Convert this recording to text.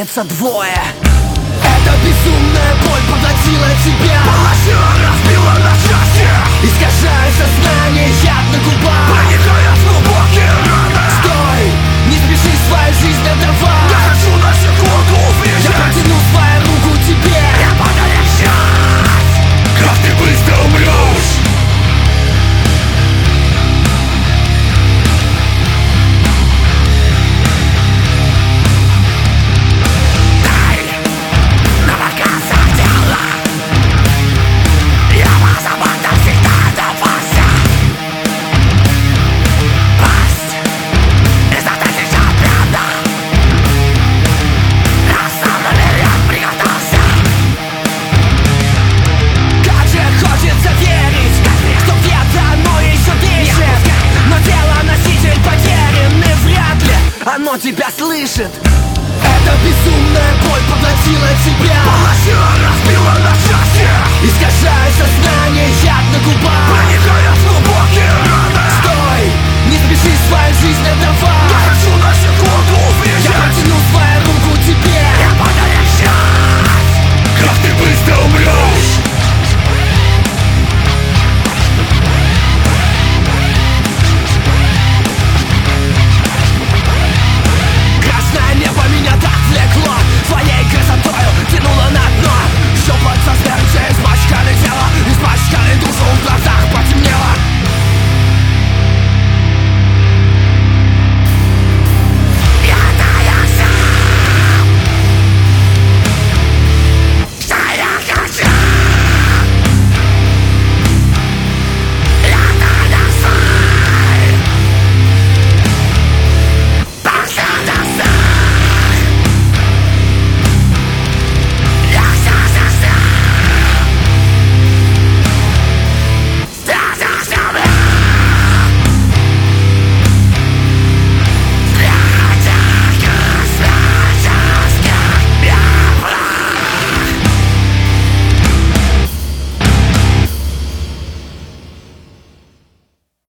останется двое. Эта безумная боль поглотила тебя, положила, разбила на части, искажая сознание, яд на губах, проникая в глубокие раны. Стой, не спеши свою жизнь отдавать. Я хочу на секунду Я увидеть, протяну свою руку тебе. я подарю счастье. Как ты быстро умрешь. Оно тебя слышит. Эта безумная боль поглотила тебя, положила, разбила на части, искажая сознание, яд на губах, проникая в глубокие раны.